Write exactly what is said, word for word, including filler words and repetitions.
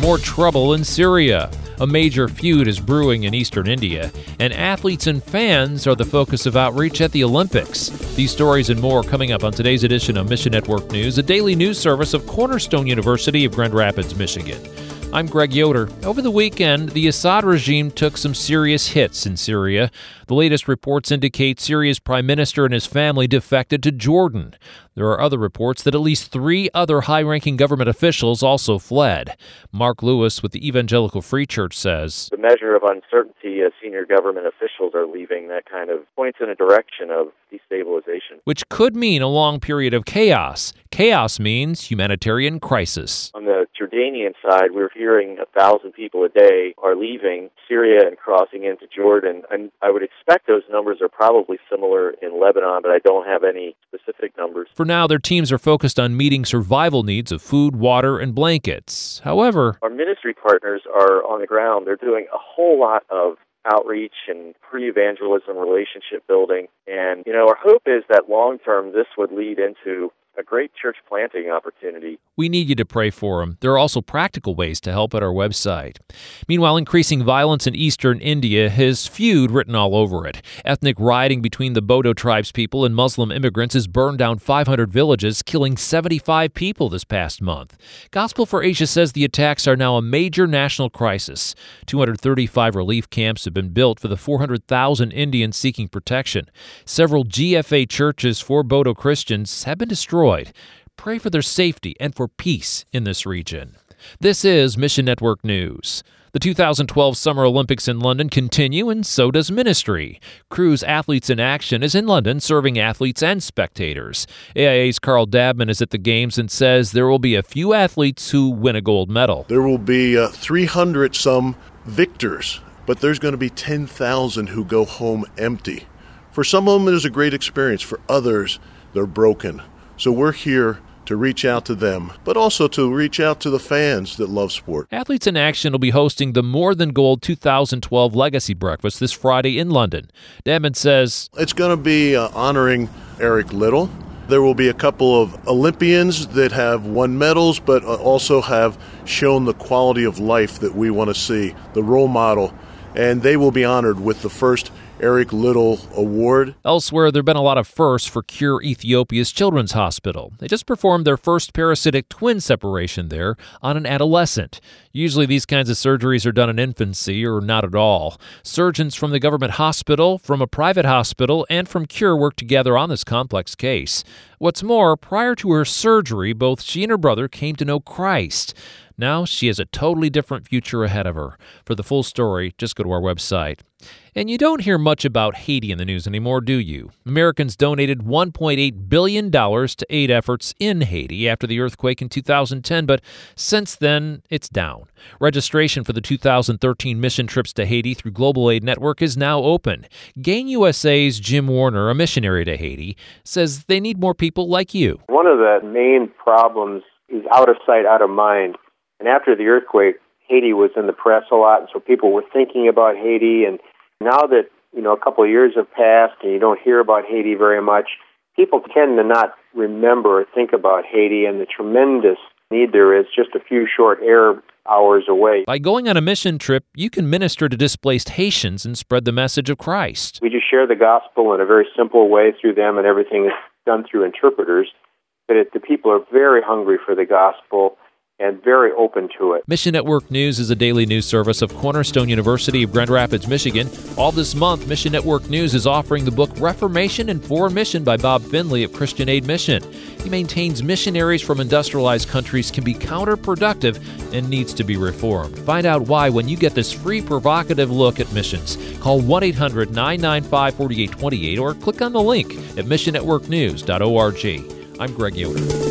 More trouble in Syria. A major feud is brewing in eastern India, and athletes and fans are the focus of outreach at the Olympics. These stories and more coming up on today's edition of Mission Network News, a daily news service of Cornerstone University of Grand Rapids, Michigan. I'm Greg Yoder. Over the weekend, the Assad regime took some serious hits in Syria. The latest reports indicate Syria's prime minister and his family defected to Jordan. There are other reports that at least three other high-ranking government officials also fled. Mark Lewis with the Evangelical Free Church says, the measure of uncertainty as senior government officials are leaving, that kind of points in a direction of destabilization. Which could mean a long period of chaos. Chaos means humanitarian crisis. On the Jordanian side, we're hearing a thousand people a day are leaving Syria and crossing into Jordan. And I would expect those numbers are probably similar in Lebanon, but I don't have any specific numbers. For now, their teams are focused on meeting survival needs of food, water, and blankets. However, our ministry partners are on the ground. They're doing a whole lot of outreach and pre-evangelism, relationship building. And, you know, our hope is that long-term this would lead into a great church planting opportunity. We need you to pray for them. There are also practical ways to help at our website. Meanwhile, increasing violence in eastern India has feud written all over it. Ethnic rioting between the Bodo tribespeople and Muslim immigrants has burned down five hundred villages, killing seventy-five people this past month. Gospel for Asia says the attacks are now a major national crisis. two hundred thirty-five relief camps have been built for the four hundred thousand Indians seeking protection. Several G F A churches for Bodo Christians have been destroyed. Pray for their safety and for peace in this region. This is Mission Network News. The two thousand twelve Summer Olympics in London continue, and so does ministry. Cruise Athletes in Action is in London serving athletes and spectators. A I A's Carl Dabman is at the Games and says there will be a few athletes who win a gold medal. There will be uh, three hundred some victors, but there's going to be ten thousand who go home empty. For some of them, it is a great experience. For others, they're broken. So we're here to reach out to them, but also to reach out to the fans that love sport. Athletes in Action will be hosting the More Than Gold two thousand twelve Legacy Breakfast this Friday in London. Dabman says, it's going to be uh, honoring Eric Liddell. There will be a couple of Olympians that have won medals, but also have shown the quality of life that we want to see, the role model, and they will be honored with the first Eric Liddell Award. Elsewhere, there have been a lot of firsts for Cure Ethiopia's Children's Hospital. They just performed their first parasitic twin separation there on an adolescent. Usually these kinds of surgeries are done in infancy or not at all. Surgeons from the government hospital, from a private hospital, and from Cure worked together on this complex case. What's more, prior to her surgery, both she and her brother came to know Christ. Now she has a totally different future ahead of her. For the full story, just go to our website. And you don't hear much about Haiti in the news anymore, do you? Americans donated one point eight billion dollars to aid efforts in Haiti after the earthquake in two thousand ten, but since then, it's down. Registration for the two thousand thirteen mission trips to Haiti through Global Aid Network is now open. Gain U S A's Jim Warner, a missionary to Haiti, says they need more people like you. One of the main problems is out of sight, out of mind. And after the earthquake, Haiti was in the press a lot, and so people were thinking about Haiti. And now that, you know, a couple of years have passed and you don't hear about Haiti very much, people tend to not remember or think about Haiti and the tremendous need there is just a few short air hours away. By going on a mission trip, you can minister to displaced Haitians and spread the message of Christ. We just share the gospel in a very simple way through them, and everything is done through interpreters. But it, the people are very hungry for the gospel and very open to it. Mission Network News is a daily news service of Cornerstone University of Grand Rapids, Michigan. All this month, Mission Network News is offering the book Reformation and Foreign Mission by Bob Finley of Christian Aid Mission. He maintains missionaries from industrialized countries can be counterproductive and needs to be reformed. Find out why when you get this free provocative look at missions. Call one eight hundred nine nine five four eight two eight or click on the link at mission network news dot org. I'm Greg Yoder.